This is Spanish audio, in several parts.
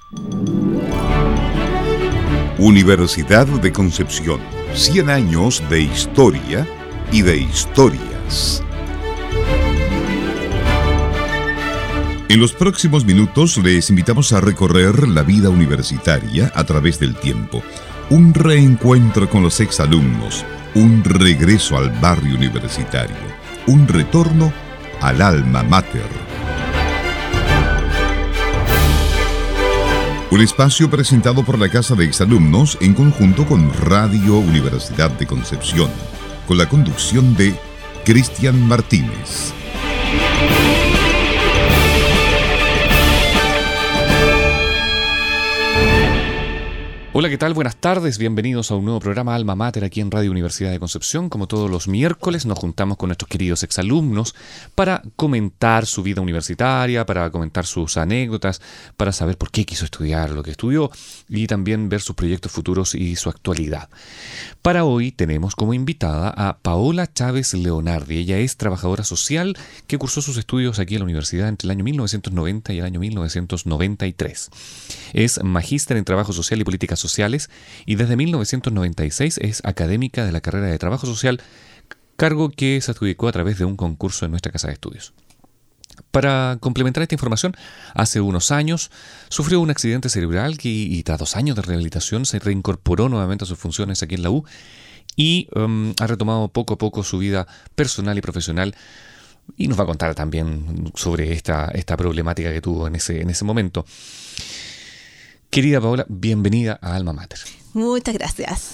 Universidad de Concepción, 100 años de historia y de historias. En los próximos minutos les invitamos a recorrer la vida universitaria a través del tiempo. Un reencuentro con los exalumnos, un regreso al barrio universitario, un retorno al alma mater. Un espacio presentado por la Casa de Exalumnos en conjunto con Radio Universidad de Concepción, con la conducción de Cristian Martínez. Hola, ¿qué tal? Buenas tardes, bienvenidos a un nuevo programa Alma Mater aquí en Radio Universidad de Concepción. Como todos los miércoles nos juntamos con nuestros queridos exalumnos para comentar su vida universitaria, para comentar sus anécdotas, para saber por qué quiso estudiar lo que estudió y también ver sus proyectos futuros y su actualidad. Para hoy tenemos como invitada a Paola Chávez Leonardi. Ella es trabajadora social que cursó sus estudios aquí en la universidad entre el año 1990 y el año 1993. Es magíster en Trabajo Social y Políticas Sociales y desde 1996 es académica de la carrera de Trabajo Social, cargo que se adjudicó a través de un concurso en nuestra casa de estudios. Para complementar esta información, hace unos años sufrió un accidente cerebral y tras 2 años de rehabilitación se reincorporó nuevamente a sus funciones aquí en la U y ha retomado poco a poco su vida personal y profesional y nos va a contar también sobre esta problemática que tuvo en ese momento. Querida Paola, bienvenida a Alma Mater. Muchas gracias.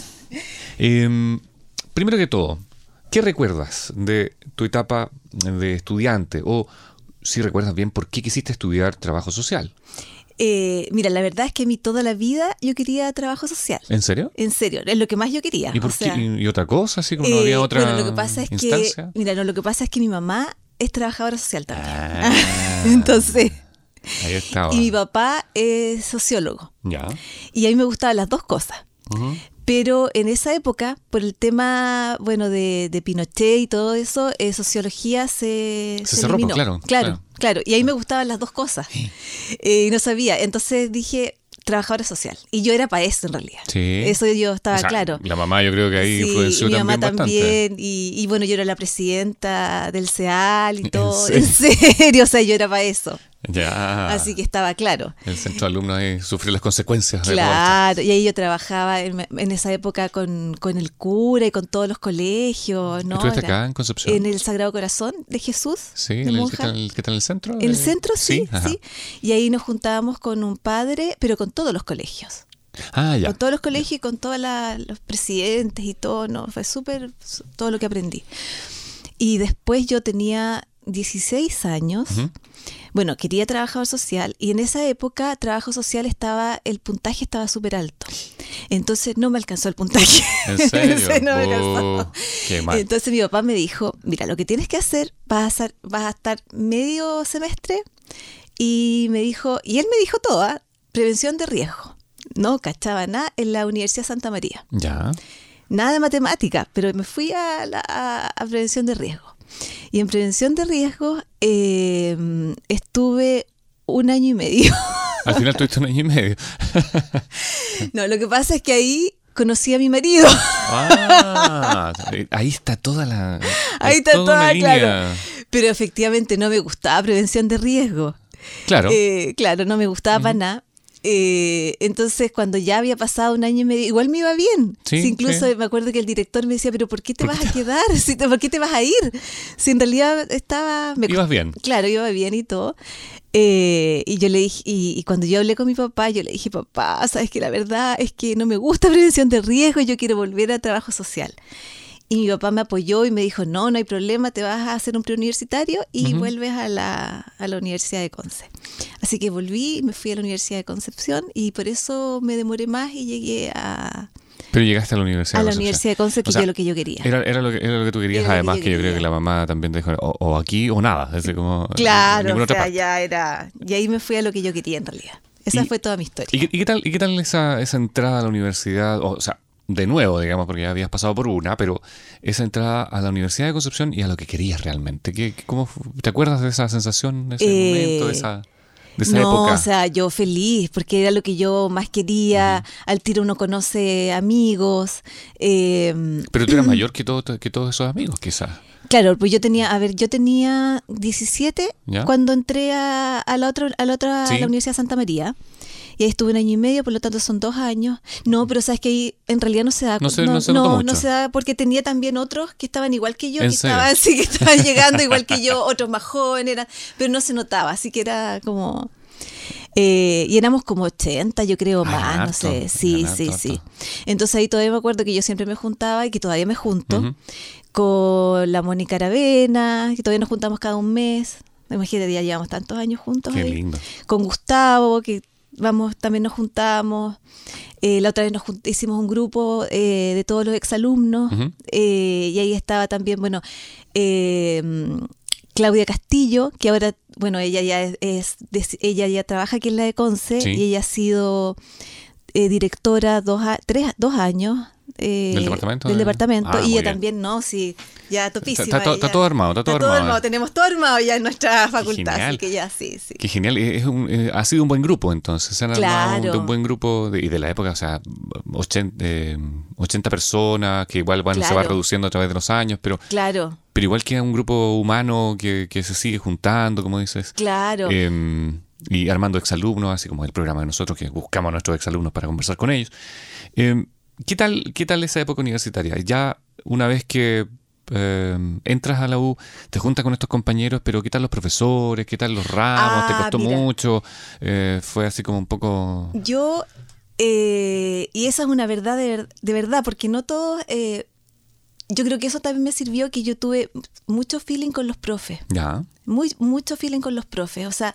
Primero que todo, ¿qué recuerdas de tu etapa de estudiante? O si recuerdas bien, ¿por qué quisiste estudiar trabajo social? Mira, la verdad es que a mí toda la vida yo quería trabajo social. ¿En serio? En serio, es lo que más yo quería. ¿Y, ¿y otra cosa? ¿Así como no había otra bueno, lo que pasa es instancia? Lo que pasa es que mi mamá es trabajadora social también. Entonces... Ahí estaba. Y mi papá es sociólogo. Ya. Y a mí me gustaban las dos cosas. Uh-huh. Pero en esa época, por el tema, de Pinochet y todo eso, sociología se cerró, eliminó. Claro. Y ahí me gustaban las dos cosas. Y no sabía. Entonces dije, trabajadora social. Y yo era para eso en realidad. Sí. Eso yo estaba claro. La mamá yo creo que ahí influenció también. Mi mamá también. Y bueno, yo era la presidenta del CEAL y todo. ¿En serio? O sea, yo era para eso. Ya. Así que estaba claro. El centro de alumnos ahí sufrió las consecuencias. Claro, y ahí yo trabajaba en esa época con el cura y con todos los colegios, ¿no? ¿Estuviste acá en Concepción? En el Sagrado Corazón de Jesús. Sí, el que está en el centro. En el centro, sí. Y ahí nos juntábamos con un padre, pero con todos los colegios. Ah, ya. Con todos los colegios y con todos los presidentes y todo, ¿no? Fue súper todo lo que aprendí. Y después yo tenía 16 años. Uh-huh. Bueno, quería trabajador social y en esa época trabajo social el puntaje estaba súper alto. Entonces no me alcanzó el puntaje. ¿En serio? No me alcanzó. Qué mal. Entonces mi papá me dijo, mira, lo que tienes que hacer, vas a estar medio semestre y él me dijo todo, prevención de riesgo. No cachaba nada en la Universidad Santa María. Ya. Nada de matemática, pero me fui a prevención de riesgo. Y en prevención de riesgos estuve 1 año y medio. Al final tuviste 1 año y medio. No, lo que pasa es que ahí conocí a mi marido. Ahí está toda la... Ahí está toda, claro. Pero efectivamente no me gustaba prevención de riesgo. Claro. Claro, no me gustaba para nada. Entonces cuando ya había pasado 1 año y medio igual me iba bien. Sí, incluso me acuerdo que el director me decía, pero ¿por qué te vas a quedar? ¿Por qué te vas a ir? Si en realidad ibas bien. Claro, iba bien y todo. Y yo le dije, y cuando yo hablé con mi papá, yo le dije, papá, sabes que la verdad es que no me gusta prevención de riesgo, yo quiero volver a trabajo social. Y mi papá me apoyó y me dijo, no hay problema, te vas a hacer un preuniversitario y uh-huh. vuelves a la Universidad de Conce. Así que volví y me fui a la Universidad de Concepción y por eso me demoré más y llegué a... Pero llegaste a la Universidad de Concepción. A la Universidad de Conce, que es lo que yo quería. Era lo que tú querías, además que yo creo que la mamá también te dijo, o aquí o nada. Es como, claro, o sea, ya era... Y ahí me fui a lo que yo quería en realidad. Esa fue toda mi historia. ¿Y qué tal esa entrada a la universidad? O sea, de nuevo, digamos, porque ya habías pasado por una, pero esa entrada a la Universidad de Concepción y a lo que querías realmente. ¿Cómo te acuerdas de esa sensación, de ese momento, de esa...? de esa época? O sea, yo feliz, porque era lo que yo más quería. Al tiro uno conoce amigos. Pero tú eras mayor que todos esos amigos, quizás. Claro, pues yo tenía 17 ¿Ya? cuando entré a la otra, Sí. a la Universidad de Santa María. Y ahí estuve 1 año y medio, por lo tanto son 2 años. No, pero sabes que ahí en realidad no se da. No se notó mucho. No se da, porque tenía también otros que estaban igual que yo, ¿En que serio? que estaban llegando igual que yo, otros más jóvenes, pero no se notaba, así que era como... y éramos como 80, yo creo, Ah, más, eran no harto, sé. Sí, eran sí, harto, sí. harto. Entonces ahí todavía me acuerdo que yo siempre me juntaba y que todavía me junto Ujú. con la Mónica Aravena, que todavía nos juntamos cada un mes. Imagínate, ya llevamos tantos años juntos Qué ahí. lindo. Con Gustavo, que también nos juntamos. La otra vez hicimos un grupo de todos los exalumnos. Ujú. Y ahí estaba también, bueno, Claudia Castillo, que ahora, bueno, ella ya ella ya trabaja aquí en la de Conce, Sí. y ella ha sido directora 2 años. ¿Del departamento? Del departamento. Ah, y muy ella bien. también, ¿no? Sí, ya topísima. Está todo armado, está todo armado. Tenemos todo armado ya en nuestra facultad, genial. así que ya sí. Qué genial. Ha sido un buen grupo, entonces. Se han armado Claro. de un buen grupo y de la época, o sea, 80 personas, que igual se va Claro. reduciendo a través de los años, pero Claro, igual queda un grupo humano que se sigue juntando, como dices. claro. Y armando exalumnos, así como el programa de nosotros, que buscamos a nuestros exalumnos para conversar con ellos. ¿Qué tal esa época universitaria? Ya una vez que entras a la U, te juntas con estos compañeros, pero ¿qué tal los profesores? ¿Qué tal los ramos? ¿Te costó Mira. mucho? ¿Fue así como un poco...? Yo, y esa es una verdad de verdad, porque no todos, yo creo que eso también me sirvió, que yo tuve mucho feeling con los profes, Ya. mucho feeling con los profes, o sea,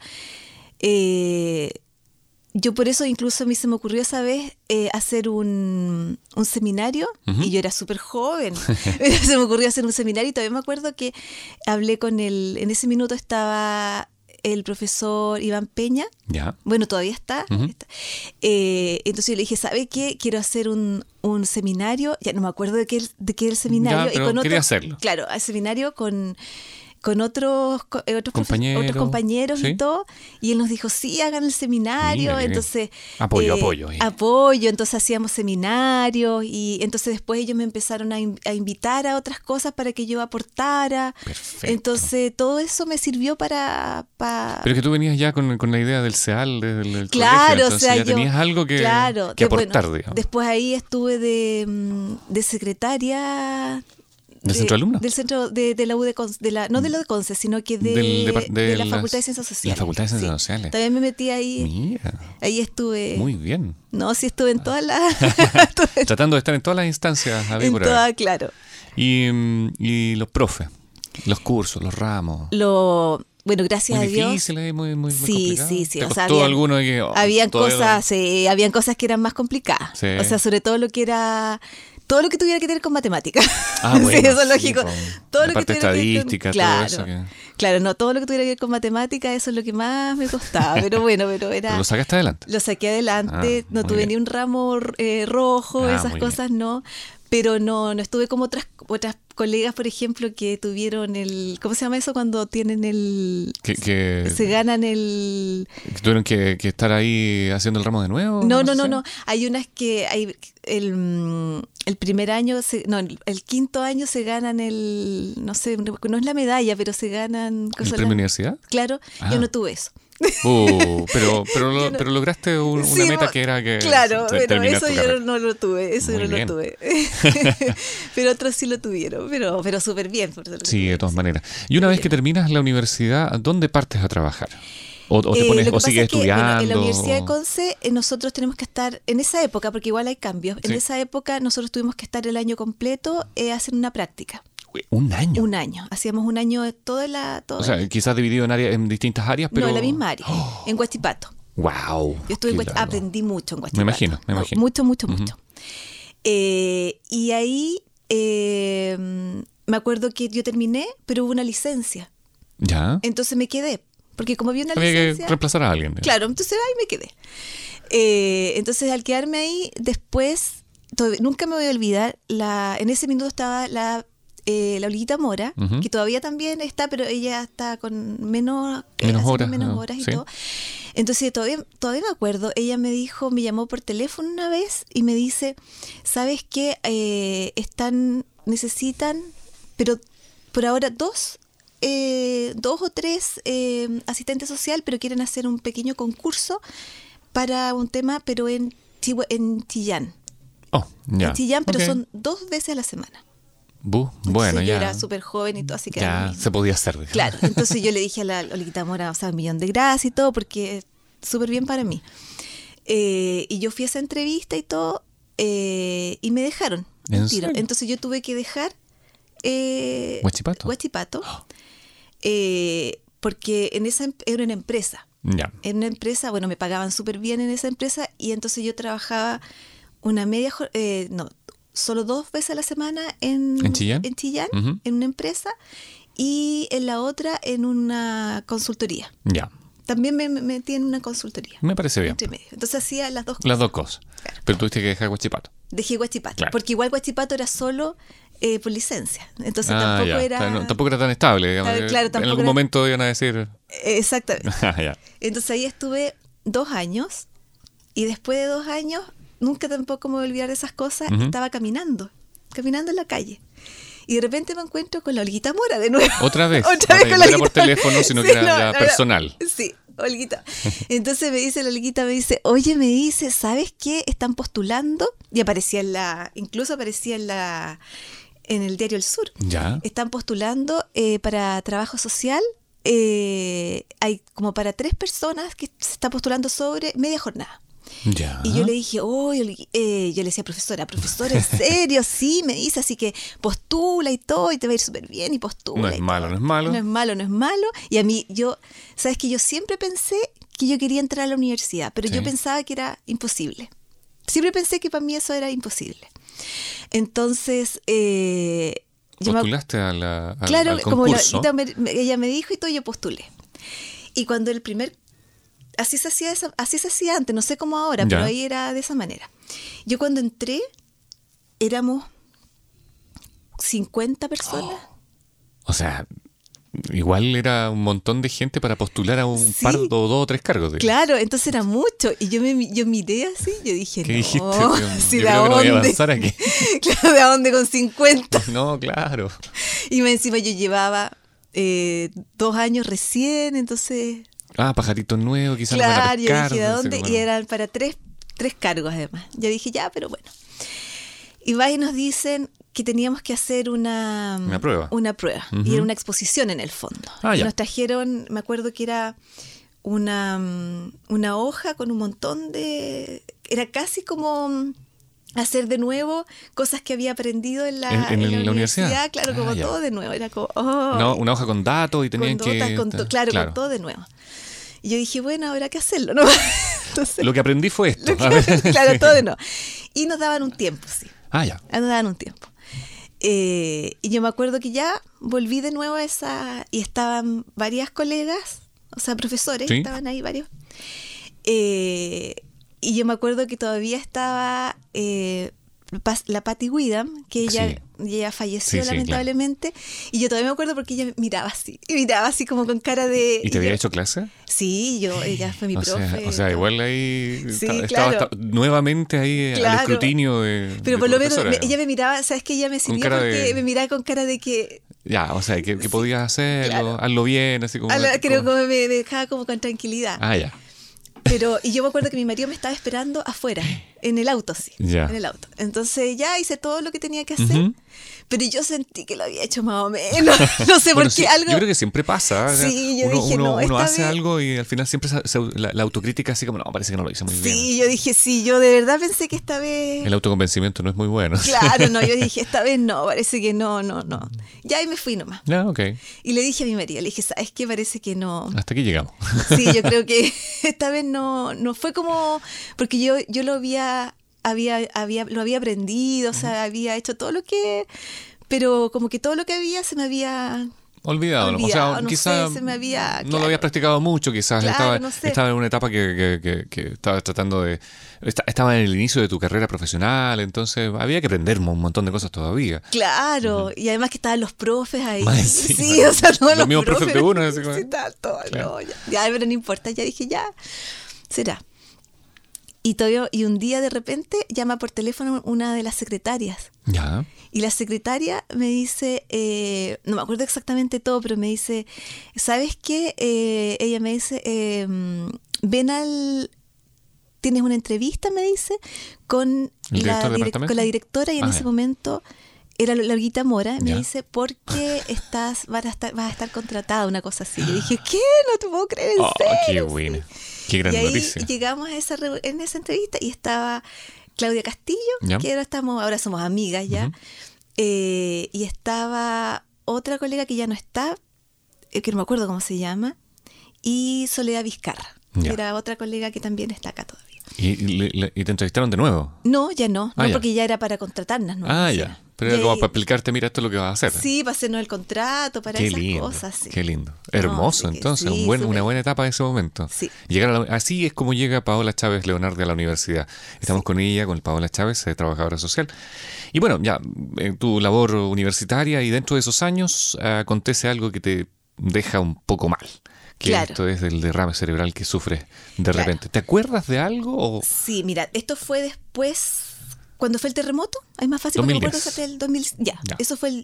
yo por eso incluso a mí se me ocurrió esa vez hacer un seminario, Ujú. y yo era súper joven, pero se me ocurrió hacer un seminario, y todavía me acuerdo que hablé con en ese minuto estaba el profesor Iván Peña. Ya. Bueno, todavía está. Ujú. Entonces yo le dije, ¿sabe qué? Quiero hacer un seminario, ya no me acuerdo de qué es el seminario. Ya, pero quería hacerlo. Claro, al seminario con otros compañeros ¿sí? y todo. Y él nos dijo, sí, hagan el seminario. Mira, qué bien. Entonces, Apoyo. apoyo. Entonces hacíamos seminarios, y entonces después ellos me empezaron a invitar a otras cosas para que yo aportara. Perfecto. Entonces todo eso me sirvió para Pero que tú venías ya con la idea del CEAL, del Claro, colegio, o entonces sea, ya tenías algo que aportar, bueno, digamos. después ahí estuve de secretaria ¿Del centro de alumnos? Del centro de la U de Conce, no de la de Conce, sino que de la Facultad de Ciencias Sociales. La Facultad de Ciencias Sí. Sociales. También me metí ahí. Mira, Ahí estuve. muy bien. No, sí estuve en todas las. Tratando de estar en todas las instancias, en todas, claro. Y los profes, los cursos, los ramos. Bueno, gracias Muy a Dios. difícil, muy Sí, complicado. sí. ¿Te O sea, costó alguno que habían todavía habían cosas que eran más complicadas. Sí. O sea, sobre todo todo lo que tuviera que ver con matemáticas. Ah, bueno, sí, eso es sí, lógico. con Todo la lo que parte tuviera que ver estadística, claro, todo eso que... Claro, no, todo lo que tuviera que ver con matemáticas, eso es lo que más me costaba. Pero bueno, pero era... Pero lo sacaste adelante. Lo saqué adelante, Ah, no muy tuve bien. ni un ramo rojo, Ah, esas muy cosas no. Pero no estuve como otras colegas, por ejemplo, que tuvieron ¿cómo se llama eso? Cuando tienen se ganan que tuvieron que estar ahí haciendo el ramo de nuevo. No. sé. Hay unas que el primer año, el quinto año se ganan no sé, no es la medalla, pero se ganan ¿El cosas. premio universidad? Claro, Ah. yo no tuve eso. Pero lograste una Sí, meta que era que claro, pero terminar eso tu yo carrera. no lo tuve, eso Muy yo no bien. lo tuve. Pero otros sí lo tuvieron, pero súper bien. Por eso lo Sí, tuve, de todas sí. maneras. Y una vez que terminas la universidad, ¿dónde partes a trabajar? ¿O te pones, Lo que o sigues pasa es que, bueno, estudiando? en la Universidad de Conce nosotros tenemos que estar, en esa época, porque igual hay cambios, en Sí. esa época nosotros tuvimos que estar el año completo haciendo una práctica. ¿Un año? Un año. Hacíamos un año de O sea, quizás dividido en distintas áreas, pero... No, en la misma área, en Huachipato. ¡Wow! Yo estuve en Huachipato, aprendí mucho en Huachipato. Me imagino. Mucho. Ujú. Y ahí me acuerdo que yo terminé, pero hubo una licencia. ¿Ya? Entonces me quedé, porque como había una Había licencia... que reemplazar a alguien. Claro, entonces ahí me quedé. Entonces al quedarme ahí, después, nunca me voy a olvidar, en ese minuto estaba la Olguita Mora, Ujú. que todavía también está, pero ella está con Menos haciendo horas, menos ¿no? horas y Sí. todo. Entonces todavía me acuerdo, ella me llamó por teléfono una vez y me dice, ¿sabes qué? Necesitan, pero por ahora dos o tres asistentes social, pero quieren hacer un pequeño concurso para un tema, pero en Chillán. Oh, ya. En Chillán, pero Ok. son 2 veces a la semana. Bueno, Entonces, ya. yo era súper joven y todo, así que era lo Ya mismo. se podía hacer. digamos. Claro, entonces yo le dije a la Olguita Mora, o sea, un millón de gracias y todo, porque es súper bien para mí. Y yo fui a esa entrevista y todo, y me dejaron. ¿En al tiro. serio? Entonces yo tuve que dejar Huachipato. porque era una empresa. Ya. En una empresa, bueno, me pagaban súper bien en esa empresa y entonces yo trabajaba solo 2 veces a la semana ¿En Chillán? Ujú. en una empresa, y en la otra en una consultoría. Ya. También me metí en una consultoría. Me parece bien. Entre medio. Entonces hacía las dos cosas. Las dos cosas. Claro. Pero tuviste que dejar Huachipato. Dejé Huachipato, Claro. porque igual Huachipato era solo por licencia. Entonces Ya. tampoco O era... sea, tampoco era tan estable. Digamos. Claro, En tampoco algún era- momento iban a decir. Exactamente. Ya. Entonces ahí estuve 2 años, y después de 2 años, nunca tampoco me voy a olvidar de esas cosas, Ujú. estaba caminando en la calle. Y de repente me encuentro con la Olguita Mora de nuevo. Otra vez. Otra vez con No la era por Olguita. teléfono, sino Sí, que era ya personal. Sí, Olguita. Entonces me dice la Olguita, oye, me dice, ¿sabes qué? Están postulando, y incluso aparecía en el diario El Sur. Ya. Están postulando para trabajo social. Hay como para 3 personas que se está postulando sobre media jornada. Ya. Y yo le dije, yo le decía, profesora, ¿en serio? Sí, me dice, así que postula y todo, y te va a ir súper bien, y postula. No es y malo, todo. no es malo. No es malo, no es malo. Y a mí, sabes que yo siempre pensé que yo quería entrar a la universidad, pero Sí. yo pensaba que era imposible. Siempre pensé que para mí eso era imposible. Entonces, yo ¿Postulaste al claro, al como concurso? ella me dijo y todo, yo postulé. Y cuando así se hacía antes, no sé cómo ahora, Ya. pero ahí era de esa manera. Yo cuando entré, éramos 50 personas. O sea, igual era un montón de gente para postular a un Sí. par o 2 o 3 cargos. digamos. Claro, entonces era mucho. Y yo miré así, yo dije, ¿Qué no, dijiste? si Yo de creo que no voy a dónde. avanzar aquí. Claro, ¿de dónde con 50? No, claro. Y más encima yo llevaba 2 años recién, entonces... Ah, pajaritos nuevos, quizás no van a Claro, yo pescar. dije, ¿de no sé dónde? cómo. Y eran para tres cargos además. Yo dije, ya, pero bueno. Y va y nos dicen que teníamos que hacer una prueba. Una prueba. Ujú. Y era una exposición en el fondo. Ah, y ya. nos trajeron, me acuerdo que era una hoja con un montón de... Era casi como hacer de nuevo cosas que había aprendido en la universidad. Claro, Ah, como ya. todo de nuevo. Era como, No, una hoja con datos y con tenían notas, que... claro, con todo de nuevo. Y yo dije, bueno, habrá que hacerlo, ¿no? Entonces, Lo que aprendí fue esto. lo A ver. claro, todo de nuevo. Y nos daban un tiempo, sí. Ah, ya. Nos daban un tiempo. Y yo me acuerdo que ya volví de nuevo a esa... Y estaban varias colegas, o sea, profesores, Sí. estaban ahí varios. Y yo me acuerdo que todavía estaba la Patty Widam, que ella falleció Sí, sí, lamentablemente. Y yo todavía me acuerdo porque ella miraba así como con cara de... ¿Y te había hecho clase? Sí, ella fue mi profe. O sea, igual ahí Sí, estaba claro. nuevamente ahí al Claro. escrutinio de Pero de por tu lo menos profesora, digamos. ella me miraba, sabes que ella me sirvió cara porque de- me miraba con cara de que... Ya, o sea, que Sí, podías hacerlo, claro. hazlo bien, así como... creo que me dejaba como con tranquilidad. Ah, ya. Y yo me acuerdo que mi marido me estaba esperando afuera, en el auto, sí. Ya. En el auto. Entonces ya hice todo lo que tenía que hacer, Ujú. pero yo sentí que lo había hecho más o menos. No sé Bueno, por sí, qué algo... yo creo que siempre pasa. o sea, Sí, yo uno, dije, uno- no, uno esta hace vez- algo y al final siempre la autocrítica así como, no, parece que no lo hice muy bien. Sí, yo dije, sí, yo de verdad pensé que esta vez... El autoconvencimiento no es muy bueno. Claro, no, yo dije, esta vez no, parece que no. Ya ahí me fui nomás. Ya, ok. Y le dije a mi marido, le dije, ¿sabes qué? Parece que no... Hasta aquí llegamos. Sí, yo creo que esta vez no fue como... Porque yo lo había aprendido, o sea, había hecho todo lo que... Pero como que todo lo que había se me había Olvidado, ¿no? O sea, no quizás sé, se me había... no lo habías practicado mucho, quizás Claro, no sé. estaba en una etapa que estabas tratando de... Estaba en el inicio de tu carrera profesional, entonces había que aprender un montón de cosas todavía. Claro, y además que estaban los profes ahí. Más encima. Sí, o sea, todos Los mismos profes profes de uno, así como- sí, estaban todos, Claro. no, ya, pero no importa, ya dije, ya, será. Y un día de repente llama por teléfono una de las secretarias. Ya. Y la secretaria me dice, no me acuerdo exactamente todo, pero me dice, ¿sabes qué? Ella me dice, tienes una entrevista, me dice, con ¿El director del departamento? con la directora, y en Ah, ese ya. momento era la Olguita Mora. Me Ya. dice, porque vas a estar contratada, una cosa así. Yo dije, ¿qué? No te puedo creer, en Oh, qué serio. buena. Qué gran Y ahí noticia. llegamos a en esa entrevista y estaba Claudia Castillo, Ya. que ahora somos amigas ya. Ujú. Y estaba otra colega que ya no está, que no me acuerdo cómo se llama, y Soledad Vizcarra, que Ya. era otra colega que también está acá todavía. ¿Y te entrevistaron de nuevo? No, ya no, Ah, no ya. porque ya era para contratarnos. ¿no? Ah, O sea, ya. Pero y era como ahí- para explicarte, mira, esto es lo que vas a hacer. Sí, para hacernos el contrato, para Qué esas lindo, cosas. Sí. qué lindo. Hermoso, así que entonces, sí, una súper. buena etapa de ese momento. Sí. Así es como llega Paola Chávez Leonardi a la universidad. Estamos con ella, con Paola Chávez, trabajadora social. Y bueno, ya, en tu labor universitaria y dentro de esos años acontece algo que te deja un poco mal. Que Claro. esto es del derrame cerebral que sufres de Claro. repente. ¿Te acuerdas de algo? O... Sí, mira, esto fue después, cuando fue el terremoto, es más fácil porque me acuerdo 2010. que fue el 2000, ya, Ya. eso fue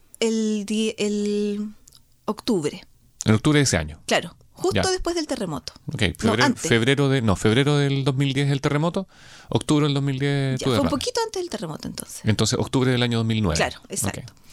el octubre, En octubre de ese año. claro, justo Ya. después del terremoto. Ok, No, antes. febrero del 2010 el terremoto, octubre del 2010 Ya, tu fue un derrame. poquito antes del terremoto entonces. Entonces, octubre del año 2009. Claro, exacto. Ok.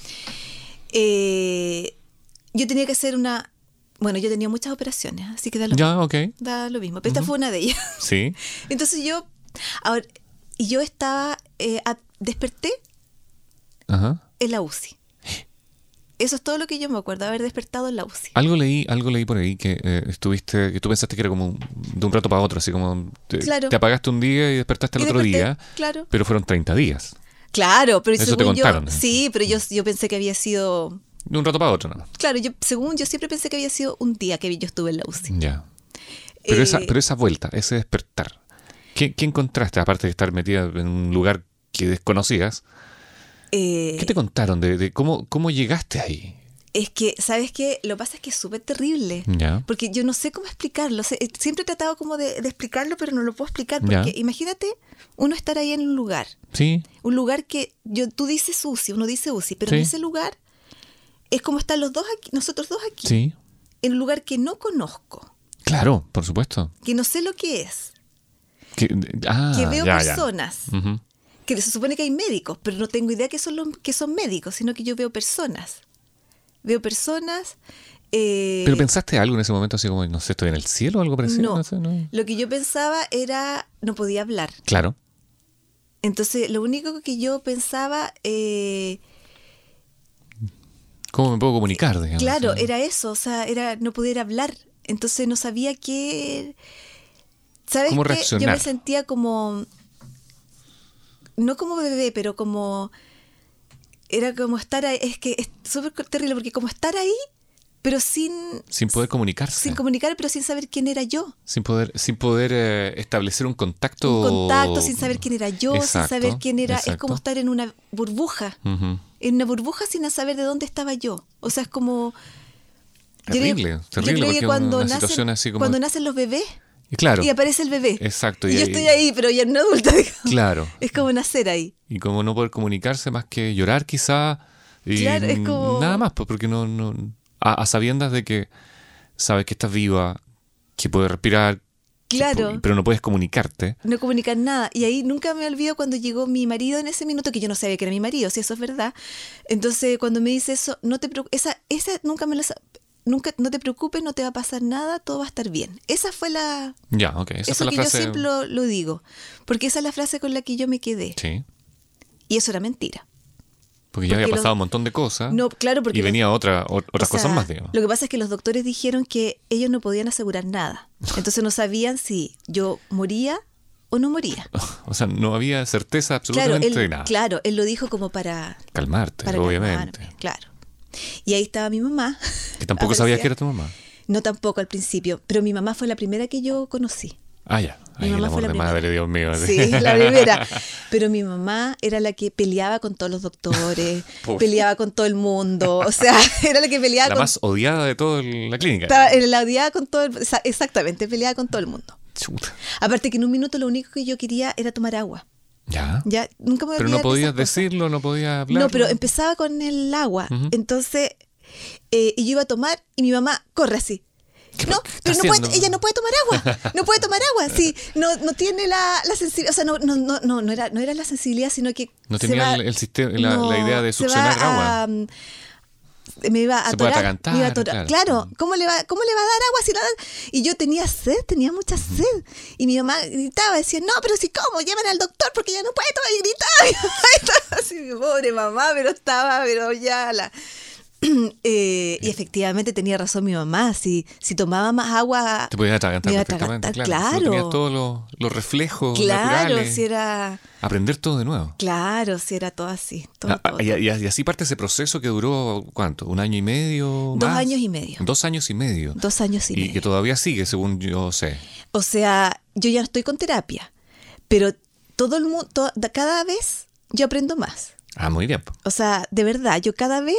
Yo tenía que hacer bueno, yo tenía muchas operaciones, así que Ya, ok. da lo mismo, pero esta fue una de ellas. Sí. Entonces yo estaba, desperté Ajá. en la UCI. Eso es todo lo que yo me acuerdo, haber despertado en la UCI. Algo leí por ahí que que tú pensaste que era como de un rato para otro, así como Claro. te apagaste un día y despertaste el Y otro desperté, día, claro. pero fueron 30 días. Claro, pero Eso te según contaron. sí, pero yo pensé que había sido, De un rato para otro, ¿no? claro, según yo siempre pensé que había sido un día que yo estuve en la UCI. Ya. Pero, Eh, pero esa vuelta, ese despertar, ¿qué encontraste? Aparte de estar metida en un lugar que desconocías, ¿qué te contaron de cómo llegaste ahí? Es que, ¿sabes qué? Lo que pasa es que es súper terrible. Ya. Porque yo no sé cómo explicarlo. Siempre he tratado como de explicarlo, pero no lo puedo explicar. Ya. Porque imagínate uno estar ahí en un lugar. Sí. Un lugar que tú dices UCI, uno dice UCI, pero Sí. en ese lugar es como están los dos aquí, nosotros dos aquí. Sí. En un lugar que no conozco, Claro, por supuesto. que no sé lo que es, Que, que veo ya. personas, Ujú. que se supone que hay médicos, pero no tengo idea que son médicos, sino que yo veo personas. Veo personas. ¿Pero pensaste algo en ese momento así como, no sé, estoy en el cielo o algo parecido? No. No sé, no. Lo que yo pensaba era, no podía hablar. Claro. Entonces, lo único que yo pensaba, ¿Cómo me puedo comunicar? Digamos? claro, Sí. era eso, o sea, era no poder hablar. Entonces no sabía qué. ¿Sabes ¿Cómo qué? reaccionar? Yo me sentía como, no como bebé, pero como, era como estar ahí, es que es súper terrible, porque como estar ahí, pero sin Sin poder comunicarse. sin comunicar, pero sin saber quién era yo. Sin poder establecer un contacto. Un contacto, sin saber quién era yo, Exacto, sin saber quién era. Es exacto. como estar en una burbuja. Ujú. En una burbuja sin saber de dónde estaba yo. O sea, es como... Terrible, yo terrible, creo porque que cuando una situación así como... cuando nacen los bebés Y claro, y aparece el bebé. exacto. Y yo ahí- estoy ahí, pero ya no adulta, digamos. Claro. Es como nacer ahí. Y como no poder comunicarse más que llorar quizá. Y Claro, es como- nada más, pues, porque no a sabiendas de que sabes que estás viva, que puedes respirar, Claro. pero no puedes comunicarte. No comunicar nada. Y ahí nunca me olvido cuando llegó mi marido en ese minuto, que yo no sabía que era mi marido, si eso es verdad. Entonces, cuando me dice eso, no te preocupes, esa nunca me lo nunca, no te preocupes, no te va a pasar nada, todo va a estar bien. Esa fue Ya, ok. Esa eso fue la que frase. yo siempre lo digo. Porque esa es la frase con la que yo me quedé. Sí. Y eso era mentira. Porque ya Porque había los- pasado un montón de cosas. No, claro, porque y venía otras O cosas sea, más, digamos. Lo que pasa es que los doctores dijeron que ellos no podían asegurar nada. Entonces no sabían si yo moría o no moría. O sea, no había certeza Claro, absolutamente de nada. él lo dijo como para Calmarte, para obviamente. calmarme, claro. Y ahí estaba mi mamá. Que tampoco sabías que era tu mamá. No, tampoco al principio, pero mi mamá fue la primera que yo conocí. Ah, ya. Mi Ay, mamá el fue amor la de primera. madre, Dios mío. Sí, la primera. Pero mi mamá era la que peleaba con todos los doctores, peleaba con todo el mundo. O sea, era la que peleaba La con... más odiada de toda la clínica. La odiaba con todo el... Exactamente, peleaba con todo el mundo. Chuta. Aparte que en un minuto lo único que yo quería era tomar agua. Ya. Ya, nunca me voy a Pero no olvidar de podías esas cosas. decirlo, no podías hablar. No, pero empezaba con el agua. Ujú. Entonces, y yo iba a tomar y mi mamá corre así. ¿Qué No, está pero no puede, haciendo? ella no puede tomar agua. No puede tomar agua. Sí, no tiene la sensibilidad. O sea, no era la sensibilidad, sino que No se tenía va- el sistema, la no, idea de se va succionar agua. Me iba a Se puede atorar. atragantar, Me iba a atorar. claro. Claro, ¿cómo le va a dar agua si la da? Y yo tenía sed, tenía mucha sed. Y mi mamá gritaba, decía, no, pero si cómo, llaman al doctor porque ya no puede tomar. Y gritaba, mi mamá estaba así, mi pobre mamá, pero ya la... y efectivamente tenía razón mi mamá, si tomaba más agua... Te podías atragantar me iba a perfectamente, atragantar, claro. claro. Si no tenías todos los reflejos Claro, naturales. si era... Aprender todo de nuevo. Claro, si era todo así. Todo, todo. Y así parte ese proceso que duró, ¿cuánto? ¿1 año y medio? 2 más? años y medio. 2 años y medio. 2 años y Y medio. que todavía sigue, según yo sé. O sea, yo ya no estoy con terapia, pero todo el mundo, cada vez yo aprendo más. Ah, muy bien. O sea, de verdad, yo cada vez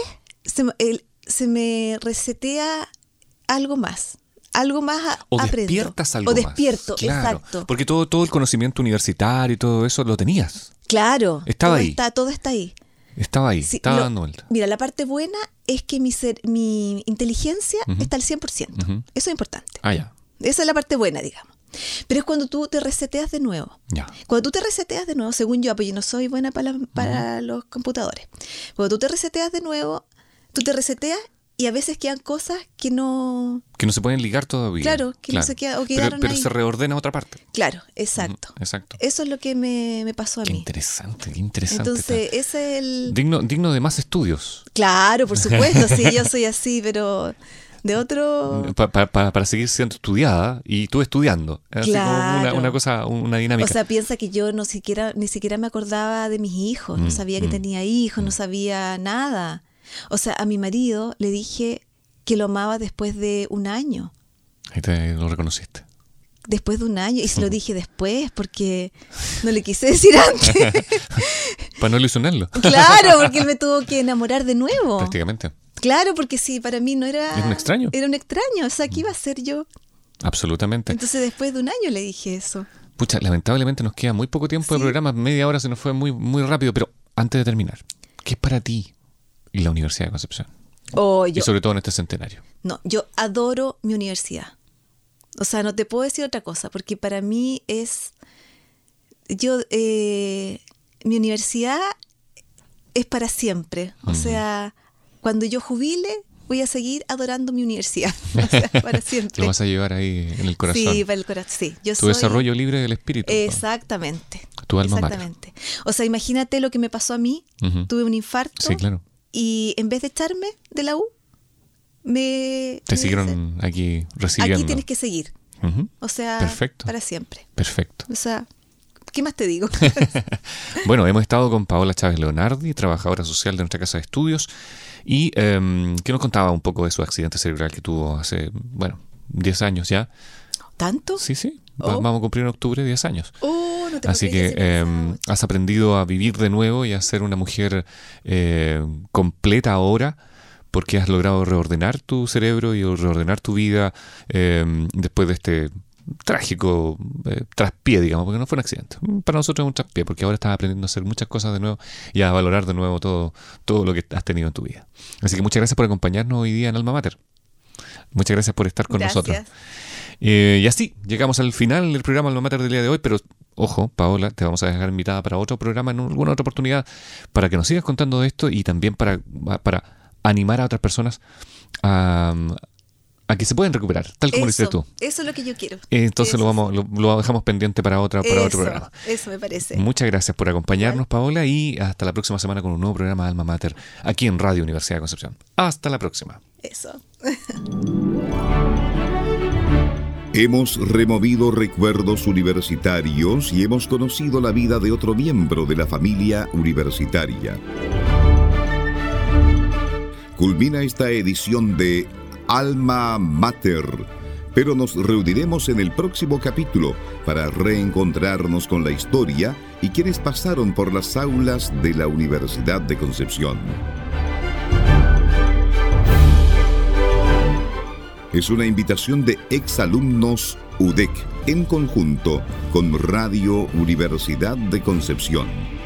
se me resetea algo más. Algo más O aprendo. despiertas algo O más. despierto, Claro, exacto. porque todo el conocimiento universitario y todo eso lo tenías. Claro. Estaba ahí. Todo está ahí. Estaba ahí, Sí, estaba dando vuelta. Mira, la parte buena es que mi inteligencia Ujú. está al 100%. Ujú. Eso es importante. Ah, ya. Esa es la parte buena, digamos. Pero es cuando tú te reseteas de nuevo. Ya. Cuando tú te reseteas de nuevo, según yo, pues yo no soy buena para los computadores. Cuando tú te reseteas de nuevo, tú te reseteas y a veces quedan cosas que no... Que no se pueden ligar todavía. Claro, que no se queda- o quedaron pero ahí. se reordena otra parte. Claro, exacto. Ujú, exacto. Eso es lo que me pasó a Qué mí. interesante, qué interesante. Entonces, ese es el... Digno de más estudios. Claro, por supuesto, sí, yo soy así, pero de otro... Para seguir siendo estudiada y tú estudiando. Así Claro. como una cosa, una dinámica. O sea, piensa que yo ni siquiera me acordaba de mis hijos, no sabía que tenía hijos, no sabía nada. O sea, a mi marido le dije que lo amaba después de 1 año. Ahí te lo reconociste. Después de 1 año, y se lo dije después porque no le quise decir antes. Para no ilusionarlo. Claro, porque él me tuvo que enamorar de nuevo. Prácticamente. Claro, porque sí, para mí no era... Era un extraño. Era un extraño, o sea, ¿qué iba a ser yo? Absolutamente. Entonces después de 1 año le dije eso. Pucha, lamentablemente nos queda muy poco tiempo de Sí. programa. Media hora se nos fue muy, muy rápido. Pero antes de terminar, ¿qué es para ti la Universidad de Concepción? Y sobre todo en este centenario. No, yo adoro mi universidad. O sea, no te puedo decir otra cosa, porque para mí es... mi universidad es para siempre. O sea, cuando yo jubile, voy a seguir adorando mi universidad. O sea, para siempre. Lo vas a llevar ahí en el corazón. Sí, para el corazón. Sí, yo Tu soy... desarrollo libre del espíritu. Exactamente. Tu alma mater. Exactamente. O sea, imagínate lo que me pasó a mí. Ujú. Tuve un infarto. Sí, claro. Y en vez de echarme de la U, Te siguieron aquí recibiendo. aquí tienes que seguir. Ujú. O sea, Perfecto. para siempre. Perfecto. O sea, ¿qué más te digo? Bueno, hemos estado con Paola Chávez Leonardi, trabajadora social de nuestra casa de estudios, y que nos contaba un poco de su accidente cerebral que tuvo hace, 10 años ya. ¿Tanto? Sí, sí. Oh. Vamos a cumplir en octubre 10 años. No te Así puedo creer que se me pasaba. has aprendido a vivir de nuevo y a ser una mujer completa ahora, porque has logrado reordenar tu cerebro y reordenar tu vida después de este trágico traspié, digamos, porque no fue un accidente. Para nosotros es un traspié, porque ahora estás aprendiendo a hacer muchas cosas de nuevo y a valorar de nuevo todo lo que has tenido en tu vida. Así que muchas gracias por acompañarnos hoy día en Alma Mater. Muchas gracias por estar con Gracias. nosotros. Y así, llegamos al final del programa Alma Mater del día de hoy, pero ojo, Paola, te vamos a dejar invitada para otro programa en alguna otra oportunidad para que nos sigas contando de esto y también para animar a otras personas a que se puedan recuperar, tal como lo hiciste tú. Eso es lo que yo quiero. Entonces Eso, lo dejamos pendiente para otro programa. Eso me parece. Muchas gracias por acompañarnos, Paola, y hasta la próxima semana con un nuevo programa de Alma Mater aquí en Radio Universidad de Concepción. Hasta la próxima. Eso. Hemos removido recuerdos universitarios y hemos conocido la vida de otro miembro de la familia universitaria. culmina esta edición de Alma Mater, pero nos reuniremos en el próximo capítulo para reencontrarnos con la historia y quienes pasaron por las aulas de la Universidad de Concepción. Es una invitación de exalumnos UDEC en conjunto con Radio Universidad de Concepción.